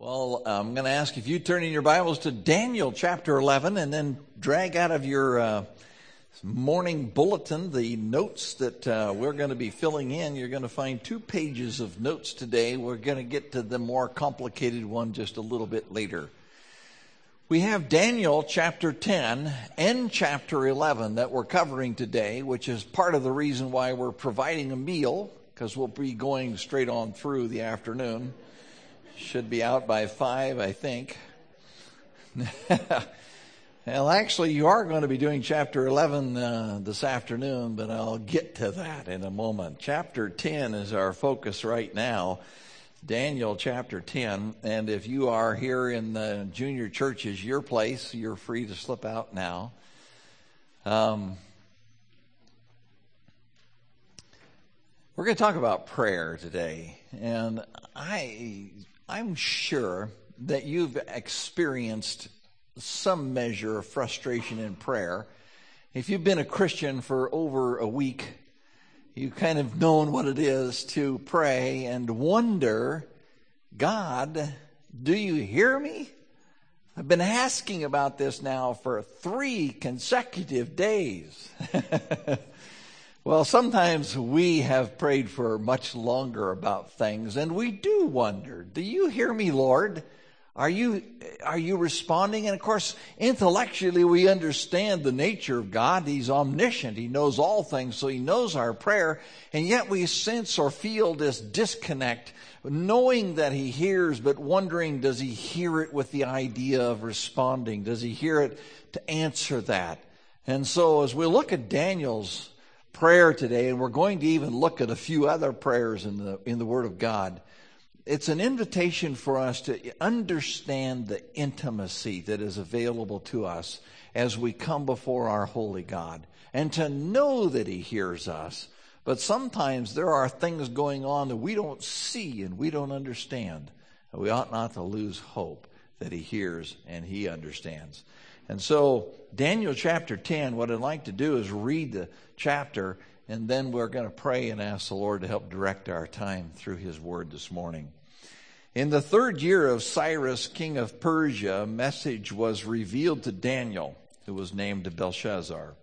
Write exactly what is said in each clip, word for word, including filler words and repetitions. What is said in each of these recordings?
Well, I'm going to ask if you turn in your Bibles to Daniel chapter eleven and then drag out of your uh, morning bulletin the notes that uh, we're going to be filling in. You're going to find two pages of notes today. We're going to get to the more complicated one just a little bit later. We have Daniel chapter ten and chapter eleven that we're covering today, which is part of the reason why we're providing a meal, because we'll be going straight on through the afternoon. Should be out by five, I think. Well, actually, you are going to be doing chapter eleven uh, this afternoon, but I'll get to that in a moment. Chapter ten is our focus right now. Daniel chapter ten. And if you are here in the junior churches, your place, you're free to slip out now. Um, we're going to talk about prayer today. And I... I'm sure that you've experienced some measure of frustration in prayer. If you've been a Christian for over a week, you've kind of known what it is to pray and wonder, God, do you hear me? I've been asking about this now for three consecutive days. Well, sometimes we have prayed for much longer about things, and we do wonder, do you hear me, Lord? Are you, are you responding? And of course, intellectually, we understand the nature of God. He's omniscient. He knows all things, so he knows our prayer. And yet we sense or feel this disconnect, knowing that he hears, but wondering, does he hear it with the idea of responding? Does he hear it to answer that? And so as we look at Daniel's prayer today, and we're going to even look at a few other prayers in the in the Word of God, it's an invitation for us to understand the intimacy that is available to us as we come before our holy God, and to know that he hears us. But sometimes there are things going on that we don't see and we don't understand. We ought not to lose hope that he hears and he understands. And so Daniel chapter ten, what I'd like to do is read the chapter, and then we're going to pray and ask the Lord to help direct our time through his word this morning. In the third year of Cyrus, king of Persia, a message was revealed to Daniel, who was named Belshazzar.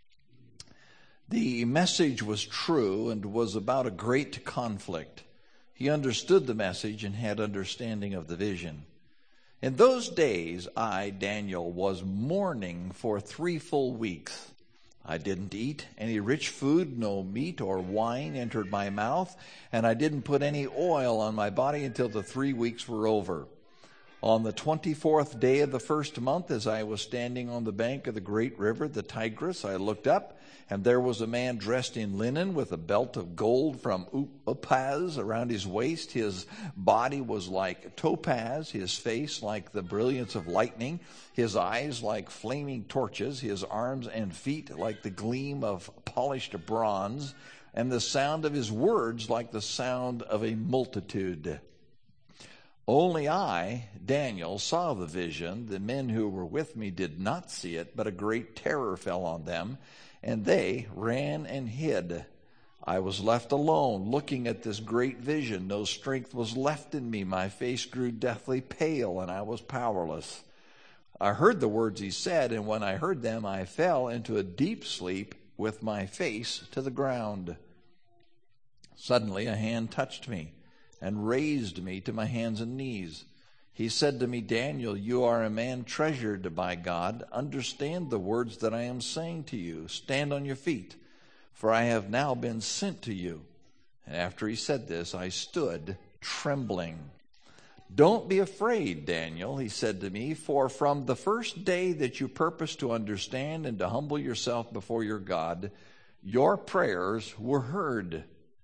The message was true and was about a great conflict. He understood the message and had understanding of the vision. In those days, I, Daniel, was mourning for three full weeks. I didn't eat any rich food, no meat or wine entered my mouth, and I didn't put any oil on my body until the three weeks were over. On the twenty-fourth day of the first month, as I was standing on the bank of the great river, the Tigris, I looked up, and there was a man dressed in linen with a belt of gold from Uphaz around his waist. His body was like topaz, his face like the brilliance of lightning, his eyes like flaming torches, his arms and feet like the gleam of polished bronze, and the sound of his words like the sound of a multitude. Only I, Daniel, saw the vision. The men who were with me did not see it, but a great terror fell on them, and they ran and hid. I was left alone, looking at this great vision. No strength was left in me. My face grew deathly pale, and I was powerless. I heard the words he said, and when I heard them, I fell into a deep sleep with my face to the ground. Suddenly a hand touched me and raised me to my hands and knees. He said to me, Daniel, you are a man treasured by God. Understand the words that I am saying to you. Stand on your feet, for I have now been sent to you. And after he said this, I stood trembling. Don't be afraid, Daniel, he said to me, for from the first day that you purpose to understand and to humble yourself before your God, your prayers were heard.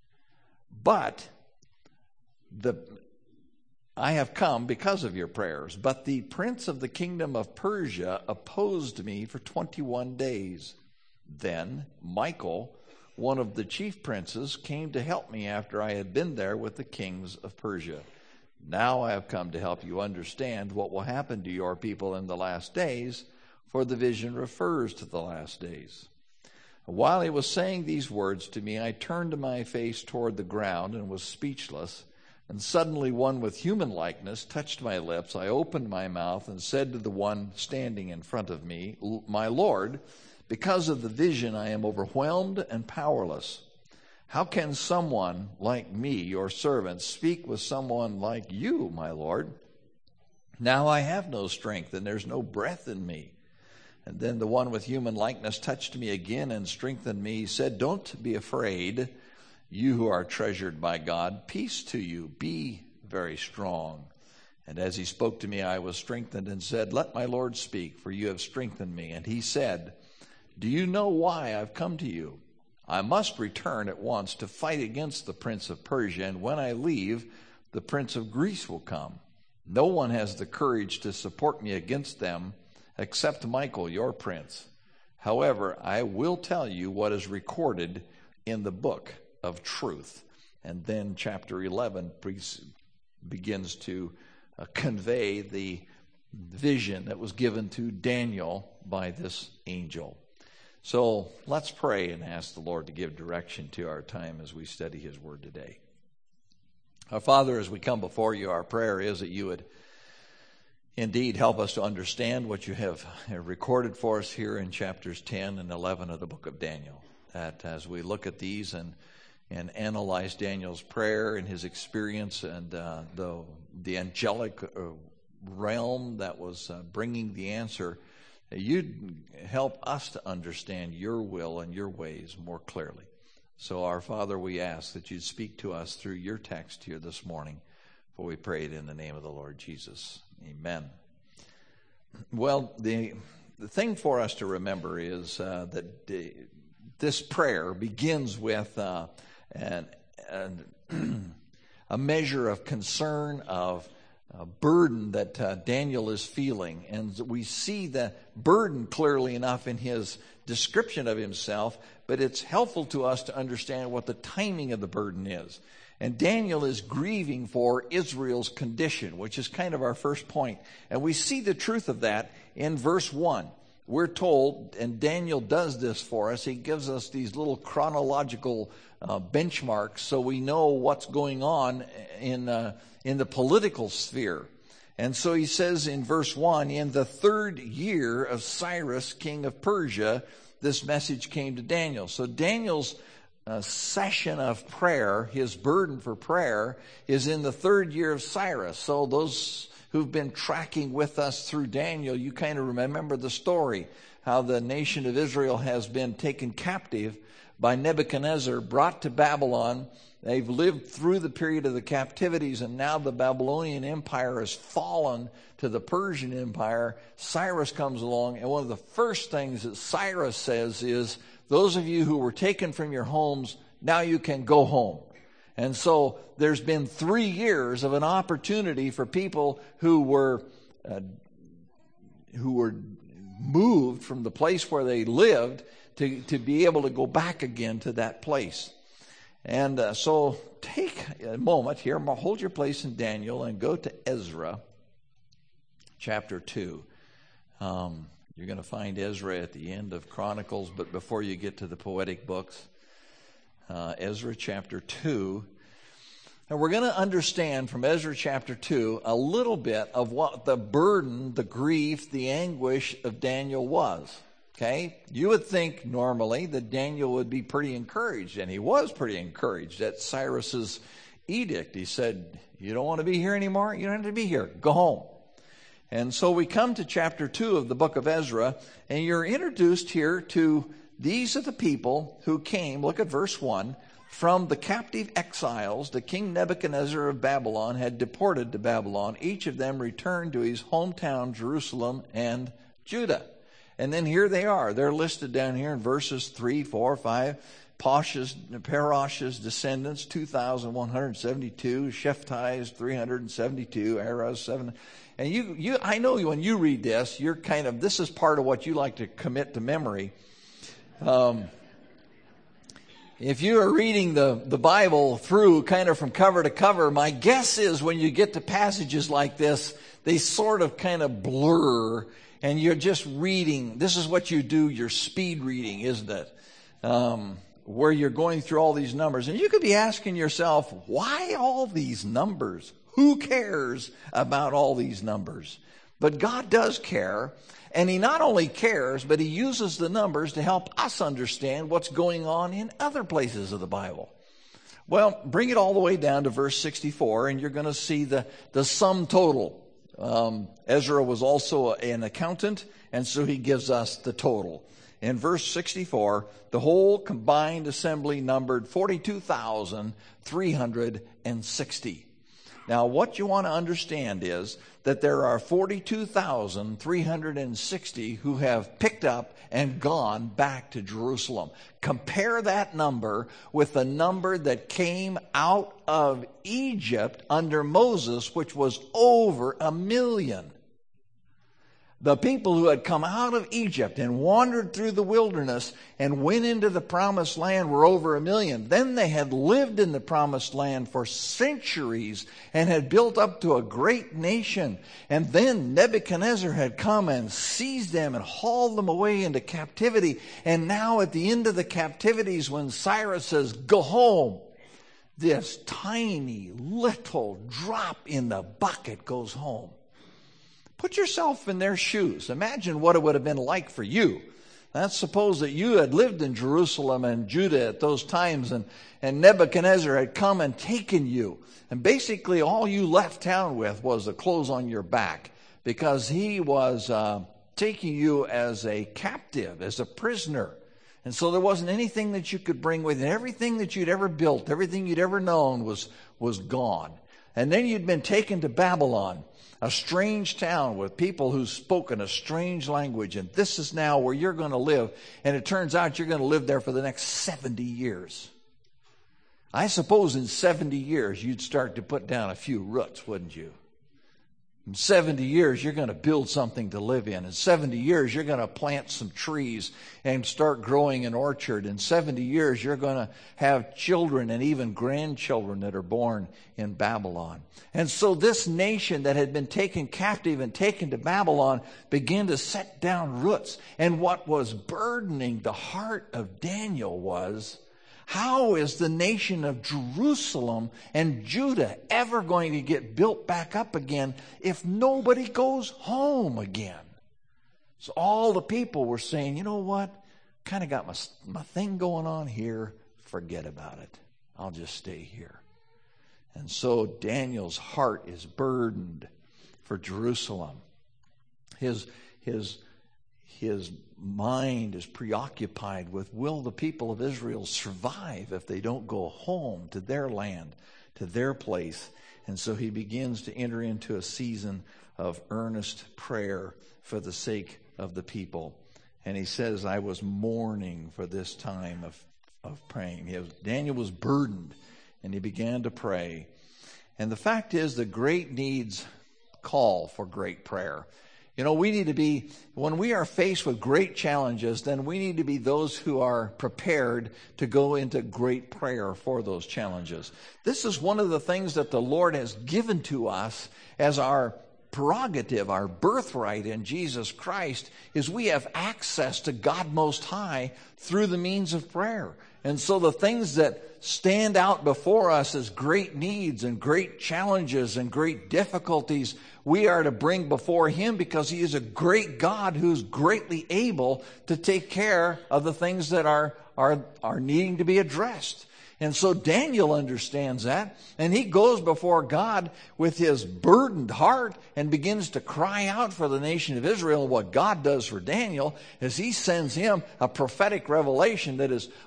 But the I have come because of your prayers, but the prince of the kingdom of Persia opposed me for twenty-one days. Then Michael, one of the chief princes, came to help me after I had been there with the kings of Persia. Now I have come to help you understand what will happen to your people in the last days, for the vision refers to the last days. While he was saying these words to me, I turned my face toward the ground and was speechless. And suddenly one with human likeness touched my lips. I opened my mouth and said to the one standing in front of me, "My Lord, because of the vision I am overwhelmed and powerless. How can someone like me, your servant, speak with someone like you, my Lord? Now I have no strength and there's no breath in me." And then the one with human likeness touched me again and strengthened me. He said, "Don't be afraid, you who are treasured by God. Peace to you. Be very strong." And as he spoke to me, I was strengthened and said, "Let my Lord speak, for you have strengthened me." And he said, "Do you know why I've come to you? I must return at once to fight against the prince of Persia, and when I leave, the prince of Greece will come. No one has the courage to support me against them except Michael, your prince. However, I will tell you what is recorded in the book of truth." And then chapter eleven begins to uh, convey the vision that was given to Daniel by this angel. So let's pray and ask the Lord to give direction to our time as we study his word today. Our Father, as we come before you, our prayer is that you would indeed help us to understand what you have recorded for us here in chapters ten and eleven of the book of Daniel. That as we look at these and and analyze Daniel's prayer and his experience and uh, the the angelic uh, realm that was uh, bringing the answer, you'd help us to understand your will and your ways more clearly. So our Father, we ask that you'd speak to us through your text here this morning, for we pray it in the name of the Lord Jesus. Amen. Well, the the thing for us to remember is uh, that the, this prayer begins with uh, an, an, a measure of concern, of a burden that uh, Daniel is feeling. And we see the burden clearly enough in his description of himself, but it's helpful to us to understand what the timing of the burden is. And Daniel is grieving for Israel's condition, which is kind of our first point. And we see the truth of that in verse one. We're told, and Daniel does this for us, he gives us these little chronological uh, benchmarks so we know what's going on in uh, in the political sphere. And so he says in verse one, "In the third year of Cyrus, king of Persia, this message came to Daniel." So Daniel's uh, session of prayer, his burden for prayer, is in the third year of Cyrus. So those who've been tracking with us through Daniel, you kind of remember the story, how the nation of Israel has been taken captive by Nebuchadnezzar, brought to Babylon. They've lived through the period of the captivities, and now the Babylonian Empire has fallen to the Persian Empire. Cyrus comes along, and one of the first things that Cyrus says is, "Those of you who were taken from your homes, now you can go home." And so there's been three years of an opportunity for people who were uh, who were moved from the place where they lived to, to be able to go back again to that place. And uh, so take a moment here, hold your place in Daniel and go to Ezra chapter two. Um, you're going to find Ezra at the end of Chronicles, but before you get to the poetic books, uh, Ezra chapter two. And we're going to understand from Ezra chapter two a little bit of what the burden, the grief, the anguish of Daniel was. Okay? You would think normally that Daniel would be pretty encouraged, and he was pretty encouraged at Cyrus's edict. He said, "You don't want to be here anymore? You don't have to be here. Go home." And so we come to chapter two of the book of Ezra, and you're introduced here to these are the people who came, look at verse one, from the captive exiles the king Nebuchadnezzar of Babylon had deported to Babylon. Each of them returned to his hometown, Jerusalem and Judah. And then here they are. They're listed down here in verses three, four, five. Posh's, Parosh's descendants, two thousand one hundred seventy-two. Shephati's, three hundred seventy-two. Arah's, seven. And you, you, I know when you read this, you're kind of, this is part of what you like to commit to memory. Um, if you are reading the, the Bible through kind of from cover to cover, my guess is when you get to passages like this, they sort of kind of blur, and you're just reading. This is what you do, your speed reading, isn't it? Um, where you're going through all these numbers. And you could be asking yourself, why all these numbers? Who cares about all these numbers? But God does care. And he not only cares, but he uses the numbers to help us understand what's going on in other places of the Bible. Well, bring it all the way down to verse sixty-four, and you're going to see the, the sum total. Um, Ezra was also an accountant, and so he gives us the total. In verse sixty-four, the whole combined assembly numbered forty-two thousand three hundred sixty. Now, what you want to understand is that there are forty-two thousand three hundred sixty who have picked up and gone back to Jerusalem. Compare that number with the number that came out of Egypt under Moses, which was over a million. The people who had come out of Egypt and wandered through the wilderness and went into the promised land were over a million. Then they had lived in the promised land for centuries and had built up to a great nation. And then Nebuchadnezzar had come and seized them and hauled them away into captivity. And now at the end of the captivities, when Cyrus says, go home, this tiny little drop in the bucket goes home. Put yourself in their shoes. Imagine what it would have been like for you. Let's suppose that you had lived in Jerusalem and Judah at those times, and, and Nebuchadnezzar had come and taken you. And basically all you left town with was the clothes on your back, because he was uh, taking you as a captive, as a prisoner. And so there wasn't anything that you could bring with you. Everything that you'd ever built, everything you'd ever known was, was gone. And then you'd been taken to Babylon, a strange town with people who spoken a strange language. And this is now where you're going to live. And it turns out you're going to live there for the next seventy years. I suppose in seventy years you'd start to put down a few roots, wouldn't you? In seventy years, you're going to build something to live in. In seventy years, you're going to plant some trees and start growing an orchard. In seventy years, you're going to have children and even grandchildren that are born in Babylon. And so this nation that had been taken captive and taken to Babylon began to set down roots. And what was burdening the heart of Daniel was, how is the nation of Jerusalem and Judah ever going to get built back up again if nobody goes home again? So all the people were saying, you know what? Kind of got my, my thing going on here. Forget about it. I'll just stay here. And so Daniel's heart is burdened for Jerusalem. His, his, his mind is preoccupied with, will the people of Israel survive if they don't go home to their land, to their place? And so he begins to enter into a season of earnest prayer for the sake of the people. And he says, I was mourning for this time of, of praying. He was, Daniel was burdened, and he began to pray. And the fact is that great needs call for great prayer. You know, we need to be, when we are faced with great challenges, then we need to be those who are prepared to go into great prayer for those challenges. This is one of the things that the Lord has given to us as our prerogative, our birthright in Jesus Christ, is we have access to God Most High through the means of prayer. And so the things that stand out before us as great needs and great challenges and great difficulties, we are to bring before Him, because He is a great God who's greatly able to take care of the things that are, are, are needing to be addressed. And so Daniel understands that, and he goes before God with his burdened heart and begins to cry out for the nation of Israel. And what God does for Daniel is He sends him a prophetic revelation that is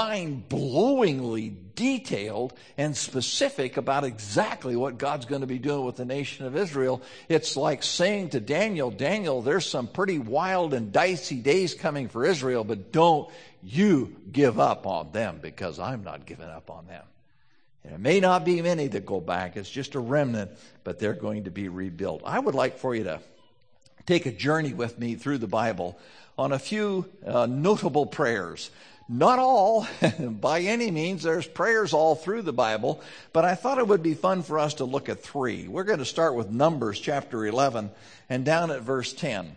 mind-blowingly detailed and specific about exactly what God's going to be doing with the nation of Israel. It's like saying to Daniel, Daniel, there's some pretty wild and dicey days coming for Israel, but don't you give up on them, because I'm not giving up on them. And it may not be many that go back. It's just a remnant, but they're going to be rebuilt. I would like for you to take a journey with me through the Bible on a few uh, notable prayers. Not all, by any means. There's prayers all through the Bible, but I thought it would be fun for us to look at three. We're going to start with Numbers chapter eleven and down at verse ten.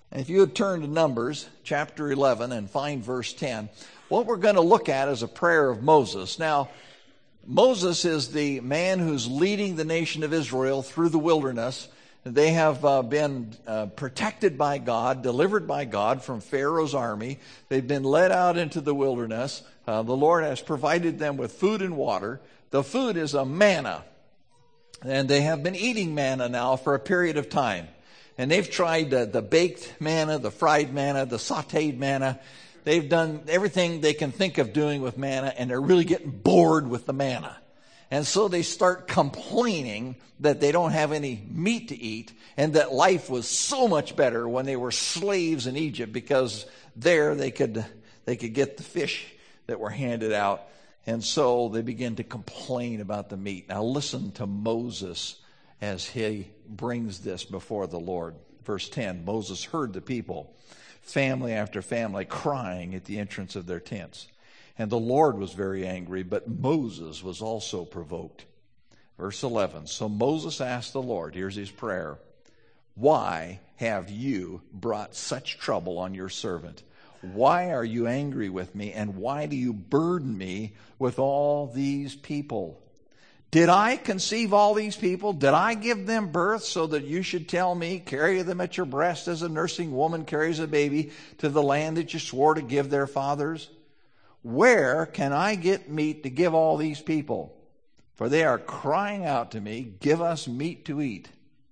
And if you would turn to Numbers chapter eleven and find verse ten, what we're going to look at is a prayer of Moses. Now, Moses is the man who's leading the nation of Israel through the wilderness. They have uh, been uh, protected by God, delivered by God from Pharaoh's army. They've been led out into the wilderness. Uh, the Lord has provided them with food and water. The food is a manna. And they have been eating manna now for a period of time. And they've tried uh, the baked manna, the fried manna, the sauteed manna. They've done everything they can think of doing with manna, and they're really getting bored with the manna. And so they start complaining that they don't have any meat to eat, and that life was so much better when they were slaves in Egypt, because there they could they could get the fish that were handed out. And so they begin to complain about the meat. Now listen to Moses as he brings this before the Lord. Verse ten, Moses heard the people, family after family, crying at the entrance of their tents. And the Lord was very angry, but Moses was also provoked. Verse eleven, so Moses asked the Lord, here's his prayer, why have you brought such trouble on your servant? Why are you angry with me, and why do you burden me with all these people? Did I conceive all these people? Did I give them birth so that you should tell me, carry them at your breast as a nursing woman carries a baby to the land that you swore to give their fathers? Where can I get meat to give all these people? For they are crying out to me, give us meat to eat.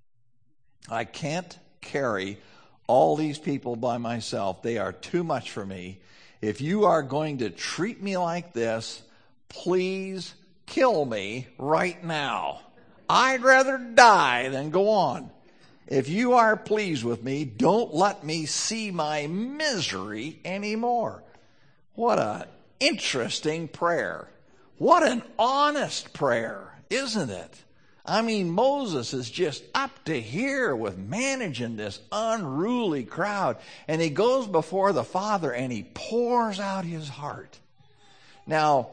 I can't carry all these people by myself. They are too much for me. If you are going to treat me like this, please kill me right now. I'd rather die than go on. If you are pleased with me, don't let me see my misery anymore. What an interesting prayer. What an honest prayer, isn't it? I mean, Moses is just up to here with managing this unruly crowd. And he goes before the Father and he pours out his heart. Now,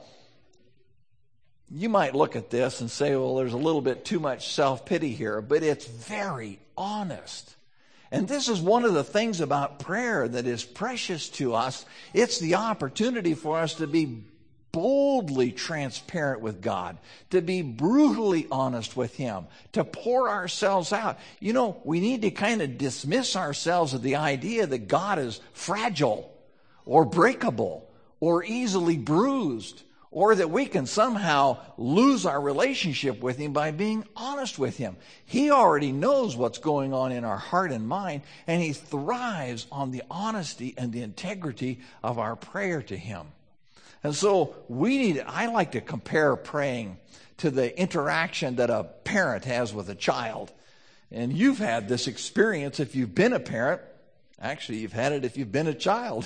you might look at this and say, well, there's a little bit too much self-pity here, but it's very honest. And this is one of the things about prayer that is precious to us. It's the opportunity for us to be boldly transparent with God, to be brutally honest with Him, to pour ourselves out. You know, we need to kind of dismiss ourselves of the idea that God is fragile or breakable or easily bruised, or that we can somehow lose our relationship with Him by being honest with Him. He already knows what's going on in our heart and mind, and He thrives on the honesty and the integrity of our prayer to Him. And so we need, I like to compare praying to the interaction that a parent has with a child. And you've had this experience if you've been a parent. Actually, you've had it if you've been a child,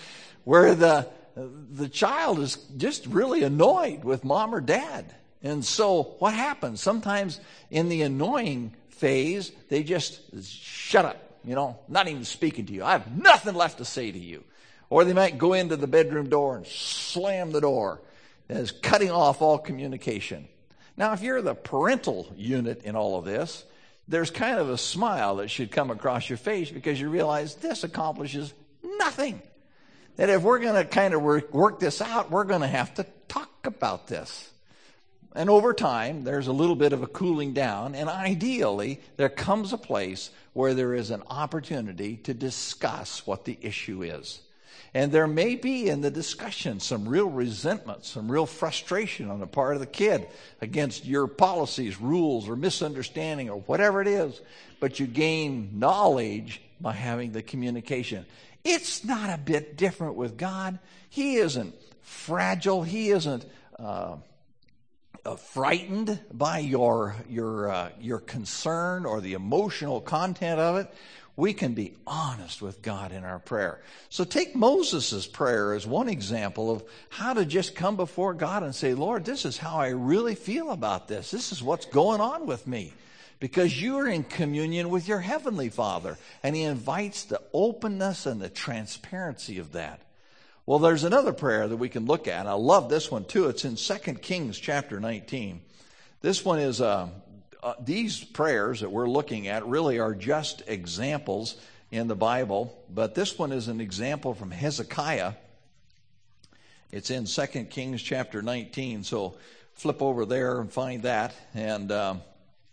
where the the child is just really annoyed with mom or dad. And so what happens? Sometimes in the annoying phase, they just shut up, you know, not even speaking to you. I have nothing left to say to you. Or they might go into the bedroom door and slam the door, as cutting off all communication. Now, if you're the parental unit in all of this, there's kind of a smile that should come across your face, because you realize this accomplishes nothing. That if we're going to kind of work, work this out, we're going to have to talk about this. And over time, there's a little bit of a cooling down, and ideally, there comes a place where there is an opportunity to discuss what the issue is. And there may be in the discussion some real resentment, some real frustration on the part of the kid against your policies, rules, or misunderstanding, or whatever it is. But you gain knowledge by having the communication. It's not a bit different with God. He isn't fragile. He isn't uh, uh, frightened by your your uh, your concern or the emotional content of it. We can be honest with God in our prayer. So take Moses' prayer as one example of how to just come before God and say, Lord, this is how I really feel about this. This is what's going on with me. Because you are in communion with your Heavenly Father. And He invites the openness and the transparency of that. Well, there's another prayer that we can look at. I love this one too. It's in Second Kings chapter nineteen. This one is, uh, uh, these prayers that we're looking at really are just examples in the Bible, but this one is an example from Hezekiah. It's in Second Kings chapter nineteen, so flip over there and find that, and um,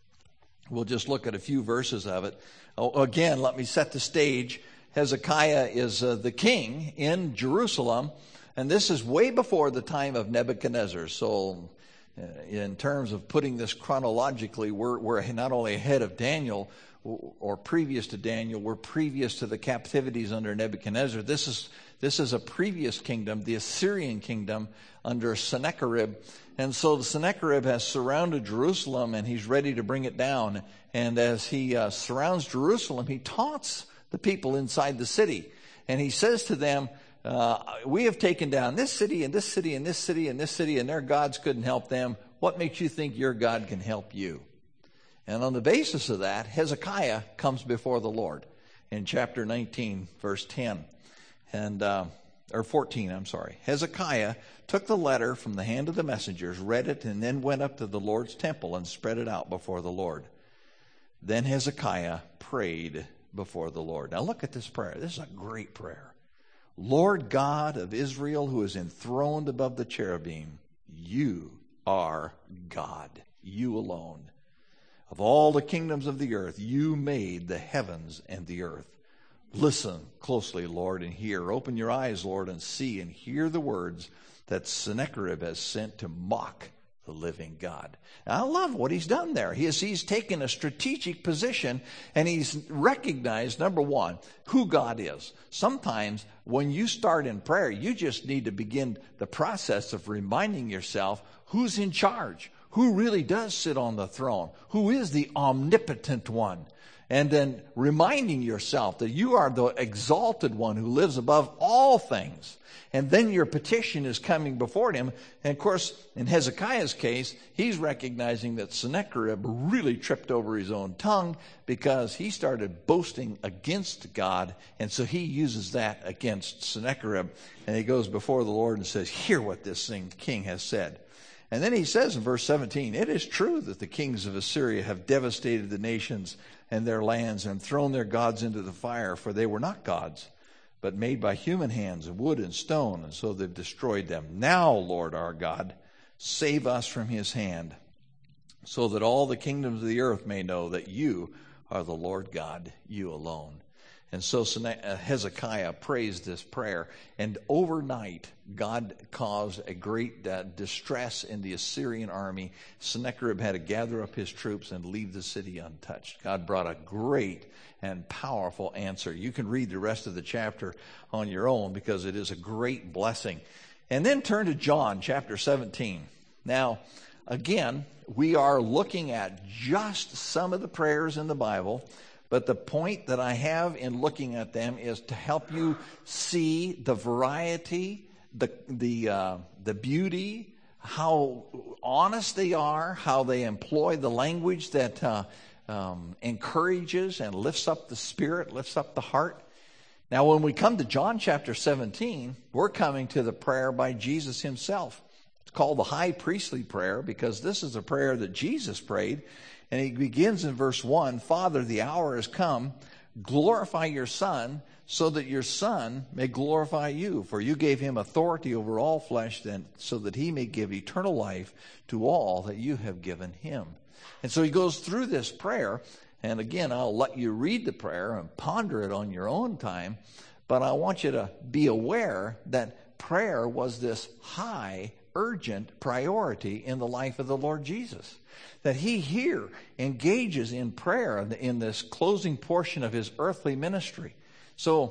we'll just look at a few verses of it. Oh, again, let me set the stage. Hezekiah is uh, the king in Jerusalem, and this is way before the time of Nebuchadnezzar. So uh, in terms of putting this chronologically, we're, we're not only ahead of Daniel or previous to Daniel, we're previous to the captivities under Nebuchadnezzar. This is this is a previous kingdom, the Assyrian kingdom under Sennacherib. And so the Sennacherib has surrounded Jerusalem, and he's ready to bring it down. And as he uh, surrounds Jerusalem, he taunts the people inside the city. And he says to them, uh, we have taken down this city and this city and this city and this city, and their gods couldn't help them. What makes you think your God can help you? And on the basis of that, Hezekiah comes before the Lord in chapter nineteen, verse ten, and uh, or fourteen, I'm sorry. Hezekiah took the letter from the hand of the messengers, read it, and then went up to the Lord's temple and spread it out before the Lord. Then Hezekiah prayed before the Lord. Now look at this prayer. This is a great prayer. Lord God of Israel, who is enthroned above the cherubim, you are God, you alone. Of all the kingdoms of the earth, you made the heavens and the earth. Listen closely, Lord, and hear. Open your eyes, Lord, and see and hear the words that Sennacherib has sent to mock the living God. Now, I love what he's done there. He is, he's taken a strategic position, and he's recognized, number one, who God is. Sometimes when you start in prayer, you just need to begin the process of reminding yourself who's in charge, who really does sit on the throne, who is the omnipotent one. And then reminding yourself that you are the exalted one who lives above all things. And then your petition is coming before him. And of course, in Hezekiah's case, he's recognizing that Sennacherib really tripped over his own tongue because he started boasting against God. And so he uses that against Sennacherib. And he goes before the Lord and says, hear what this thing, king has said. And then he says in verse seventeen, it is true that the kings of Assyria have devastated the nations and their lands and thrown their gods into the fire, for they were not gods, but made by human hands of wood and stone, and so they've destroyed them. Now, Lord our God, save us from his hand, so that all the kingdoms of the earth may know that you are the Lord God, you alone. And so Hezekiah prays this prayer, and overnight God caused a great uh, distress in the Assyrian army. Sennacherib had to gather up his troops and leave the city untouched. God brought a great and powerful answer. You can read the rest of the chapter on your own because it is a great blessing. And then turn to John chapter seventeen. Now, again, we are looking at just some of the prayers in the Bible. But the point that I have in looking at them is to help you see the variety, the the uh, the beauty, how honest they are, how they employ the language that uh, um, encourages and lifts up the spirit, lifts up the heart. Now, when we come to John chapter seventeen, we're coming to the prayer by Jesus himself. It's called the high priestly prayer because this is a prayer that Jesus prayed. And he begins in verse one, Father, the hour has come, glorify your Son, so that your Son may glorify you. For you gave him authority over all flesh, then, so that he may give eternal life to all that you have given him. And so he goes through this prayer, and again, I'll let you read the prayer and ponder it on your own time, but I want you to be aware that prayer was this high, urgent priority in the life of the Lord Jesus. That he here engages in prayer in this closing portion of his earthly ministry. So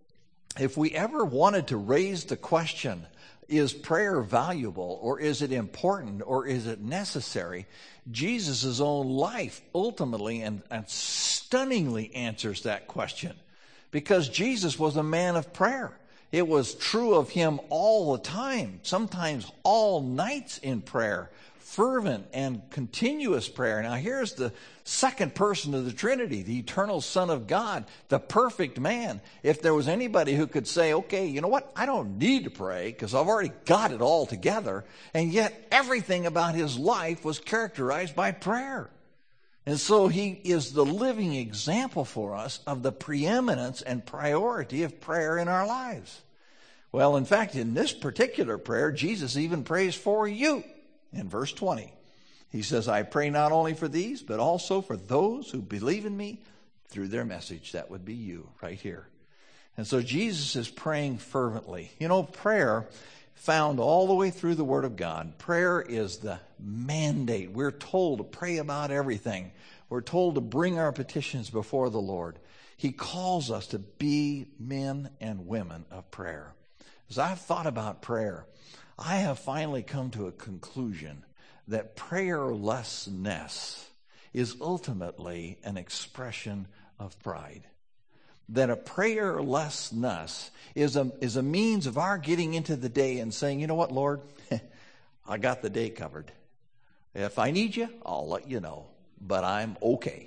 if we ever wanted to raise the question, is prayer valuable, or is it important, or is it necessary? Jesus' own life ultimately and, and stunningly answers that question. Because Jesus was a man of prayer. It was true of him all the time, sometimes all nights in prayer. Fervent and continuous prayer. Now here's the second person of the Trinity, the eternal Son of God, the perfect man. If there was anybody who could say, okay, you know what, I don't need to pray because I've already got it all together, and yet everything about his life was characterized by prayer. And so he is the living example for us of the preeminence and priority of prayer in our lives. Well, in fact, in this particular prayer, Jesus even prays for you in verse twenty. He says, I pray not only for these, but also for those who believe in me through their message. That would be you right here. And so Jesus is praying fervently. You know, prayer found all the way through the Word of God. Prayer is the mandate. We're told to pray about everything. We're told to bring our petitions before the Lord. He calls us to be men and women of prayer. As I've thought about prayer, I have finally come to a conclusion that prayerlessness is ultimately an expression of pride. That a prayerlessness is a, is a means of our getting into the day and saying, you know what, Lord, I got the day covered. If I need you, I'll let you know, but I'm okay.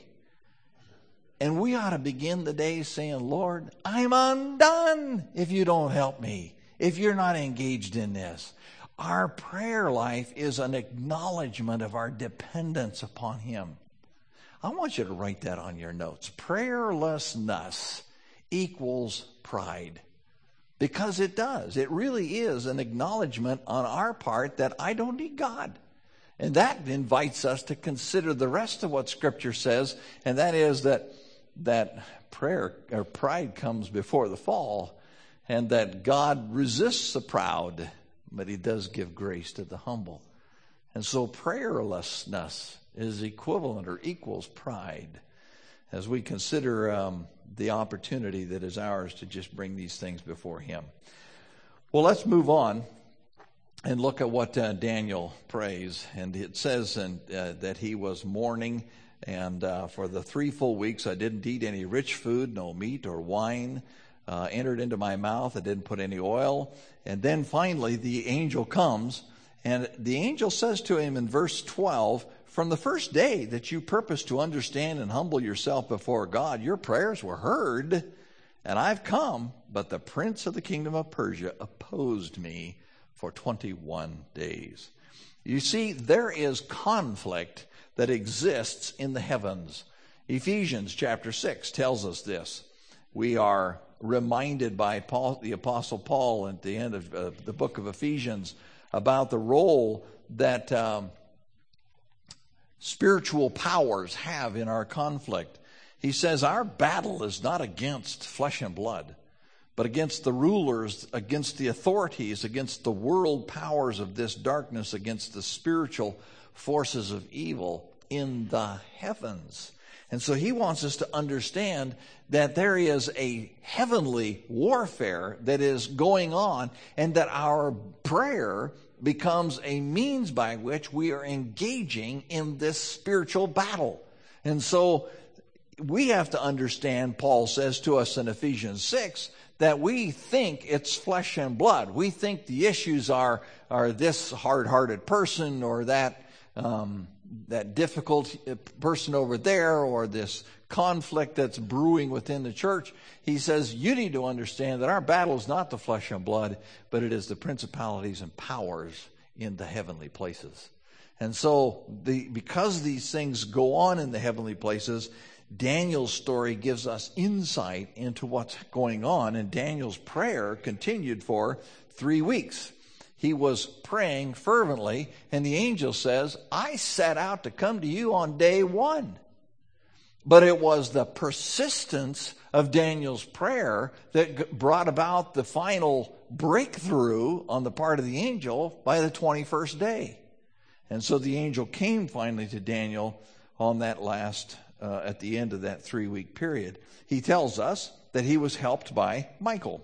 And we ought to begin the day saying, Lord, I'm undone if you don't help me, if you're not engaged in this. Our prayer life is an acknowledgement of our dependence upon Him. I want you to write that on your notes. Prayerlessness equals pride. Because it does. It really is an acknowledgement on our part that I don't need God. And that invites us to consider the rest of what Scripture says, and that is that that prayer or pride comes before the fall, and that God resists the proud, but He does give grace to the humble. And so prayerlessness is equivalent or equals pride as we consider um, the opportunity that is ours to just bring these things before Him. Well, let's move on and look at what uh, Daniel prays. And it says in, uh, that he was mourning, and uh, for the three full weeks I didn't eat any rich food, no meat or wine uh, entered into my mouth. I didn't put any oil. And then finally the angel comes, and the angel says to him in verse twelve, from the first day that you purposed to understand and humble yourself before God, your prayers were heard, and I've come, but the prince of the kingdom of Persia opposed me for twenty-one days. You see, there is conflict that exists in the heavens. Ephesians chapter six tells us this. We are reminded by Paul, the Apostle Paul at the end of uh, the book of Ephesians about the role that um, spiritual powers have in our conflict. He says our battle is not against flesh and blood, but against the rulers, against the authorities, against the world powers of this darkness, against the spiritual forces of evil in the heavens. And so he wants us to understand that there is a heavenly warfare that is going on, and that our prayer becomes a means by which we are engaging in this spiritual battle. And so we have to understand, Paul says to us in Ephesians six, that we think it's flesh and blood. We think the issues are, are this hard-hearted person, or that um, that difficult person over there, or this conflict that's brewing within the church. He says, you need to understand that our battle is not the flesh and blood, but it is the principalities and powers in the heavenly places. And so the, because these things go on in the heavenly places, Daniel's story gives us insight into what's going on. And Daniel's prayer continued for three weeks. He was praying fervently, and the angel says, I set out to come to you on day one. But it was the persistence of Daniel's prayer that brought about the final breakthrough on the part of the angel by the twenty-first day. And so the angel came finally to Daniel on that last, uh, at the end of that three-week period. He tells us that he was helped by Michael.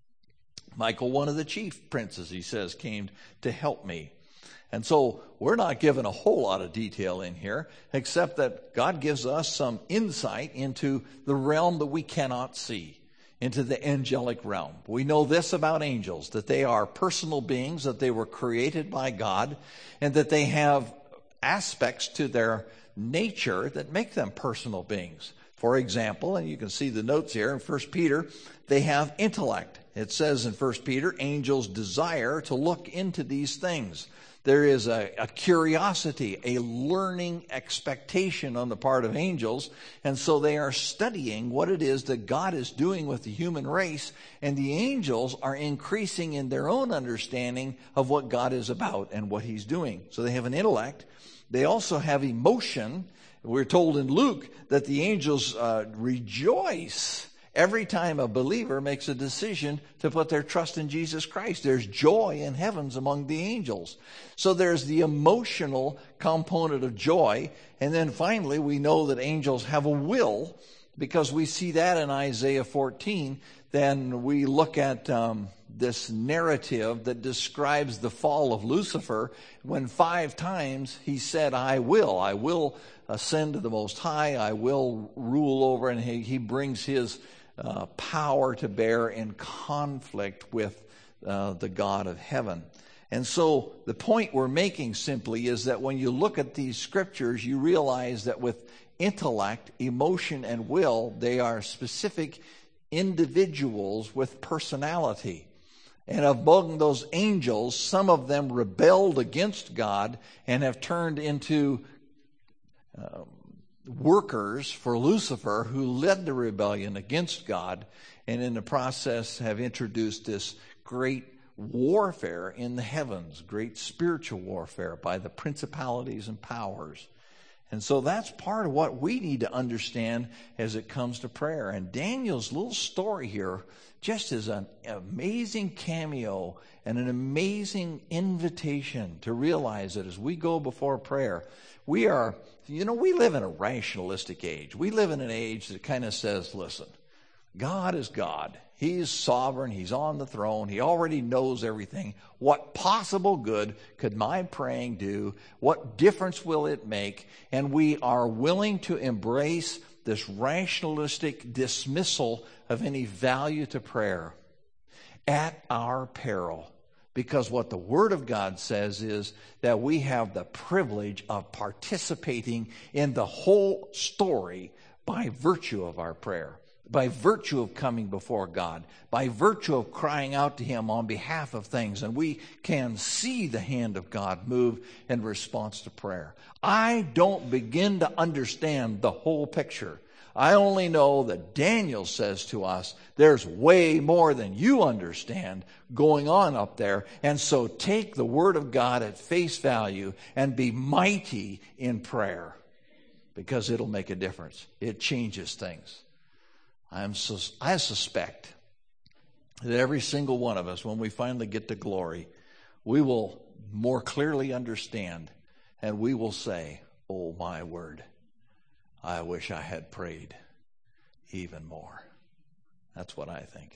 Michael, one of the chief princes, he says, came to help me. And so we're not given a whole lot of detail in here, except that God gives us some insight into the realm that we cannot see, into the angelic realm. We know this about angels, that they are personal beings, that they were created by God, and that they have aspects to their nature that make them personal beings. For example, and you can see the notes here in First Peter, they have intellect. It says in First Peter, angels desire to look into these things. There is a, a curiosity, a learning expectation on the part of angels. And so they are studying what it is that God is doing with the human race. And the angels are increasing in their own understanding of what God is about and what he's doing. So they have an intellect. They also have emotion. We're told in Luke that the angels uh, rejoice every time a believer makes a decision to put their trust in Jesus Christ. There's joy in heavens among the angels. So there's the emotional component of joy. And then finally, we know that angels have a will, because we see that in Isaiah fourteen. Then we look at um, this narrative that describes the fall of Lucifer, when five times he said, I will, I will ascend to the Most High, I will rule over, and he, he brings his Uh, power to bear in conflict with uh, the God of heaven. And so the point we're making simply is that when you look at these scriptures, you realize that with intellect, emotion, and will, they are specific individuals with personality. And among those angels, some of them rebelled against God and have turned into um, workers for Lucifer, who led the rebellion against God, and in the process have introduced this great warfare in the heavens, great spiritual warfare by the principalities and powers. And so that's part of what we need to understand as it comes to prayer. And Daniel's little story here just is an amazing cameo and an amazing invitation to realize that as we go before prayer, we are, you know, we live in a rationalistic age. We live in an age that kind of says, listen, God is God. He is sovereign. He's on the throne. He already knows everything. What possible good could my praying do? What difference will it make? And we are willing to embrace this rationalistic dismissal of any value to prayer at our peril. Because what the Word of God says is that we have the privilege of participating in the whole story by virtue of our prayer, by virtue of coming before God, by virtue of crying out to Him on behalf of things. And we can see the hand of God move in response to prayer. I don't begin to understand the whole picture. I only know that Daniel says to us, there's way more than you understand going on up there. And so take the Word of God at face value and be mighty in prayer, because it'll make a difference. It changes things. I'm sus- I suspect that every single one of us, when we finally get to glory, we will more clearly understand, and we will say, oh my word, I wish I had prayed even more. That's what I think.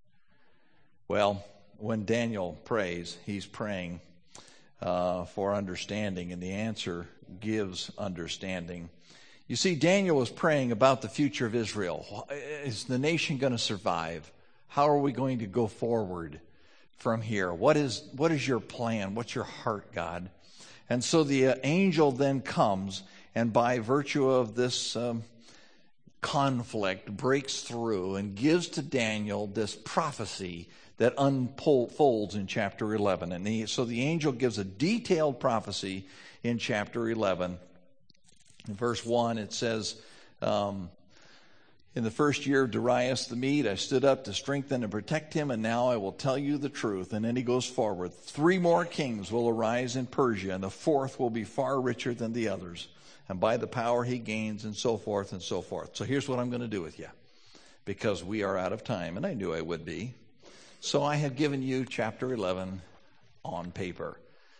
Well, when Daniel prays, he's praying uh, for understanding, and the answer gives understanding. You see, Daniel was praying about the future of Israel. Is the nation going to survive? How are we going to go forward from here? What is what is your plan? What's your heart, God? And so the uh, angel then comes, and by virtue of this um, conflict, breaks through and gives to Daniel this prophecy that unfolds in chapter eleven. And the, so the angel gives a detailed prophecy in chapter eleven. In verse one, it says, um, in the first year of Darius the Mede, I stood up to strengthen and protect him, and now I will tell you the truth. And then he goes forward. Three more kings will arise in Persia, and the fourth will be far richer than the others. And by the power he gains, and so forth and so forth. So here's what I'm going to do with you, because we are out of time, and I knew I would be. So I have given you chapter eleven on paper.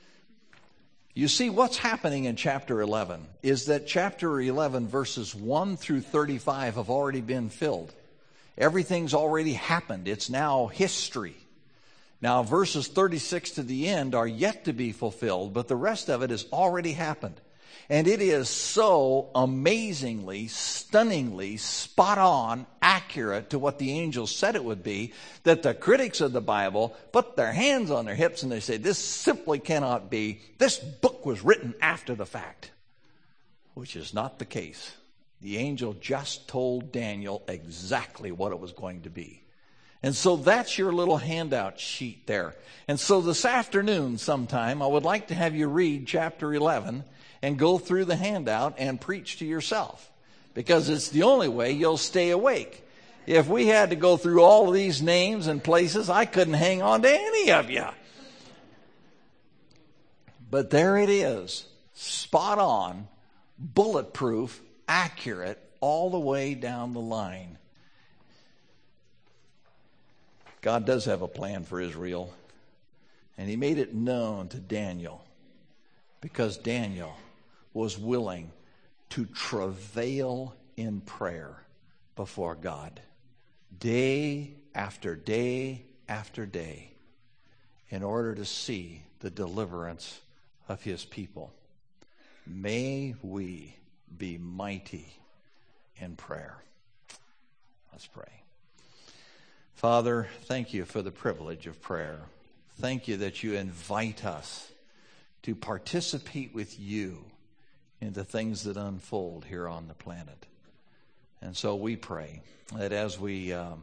You see, what's happening in chapter eleven is that chapter eleven, verses one through thirty-five have already been filled. Everything's already happened. It's now history. Now, verses thirty-six to the end are yet to be fulfilled, but the rest of it has already happened. And it is so amazingly, stunningly, spot on, accurate to what the angels said it would be, that the critics of the Bible put their hands on their hips and they say, this simply cannot be. This book was written after the fact, which is not the case. The angel just told Daniel exactly what it was going to be. And so that's your little handout sheet there. And so this afternoon sometime, I would like to have you read chapter eleven and go through the handout and preach to yourself, because it's the only way you'll stay awake. If we had to go through all of these names and places, I couldn't hang on to any of you. But there it is, spot on, bulletproof, accurate, all the way down the line. God does have a plan for Israel, and he made it known to Daniel because Daniel was willing to travail in prayer before God day after day after day in order to see the deliverance of his people. May we be mighty in prayer. Let's pray. Father, thank you for the privilege of prayer. Thank you that you invite us to participate with you in the things that unfold here on the planet. And so we pray that as we um,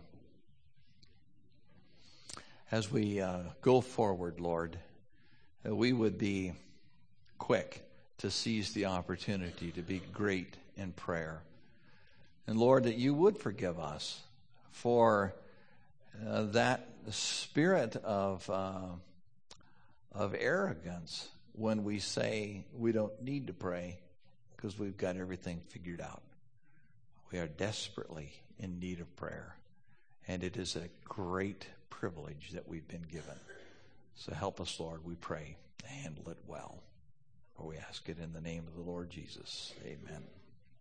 as we uh, go forward, Lord, that we would be quick to seize the opportunity to be great in prayer. And Lord, that you would forgive us for uh, that spirit of uh, of arrogance when we say we don't need to pray because we've got everything figured out. We are desperately in need of prayer, and it is a great privilege that we've been given. So help us, Lord, we pray, to handle it well. For we ask it in the name of the Lord Jesus. Amen.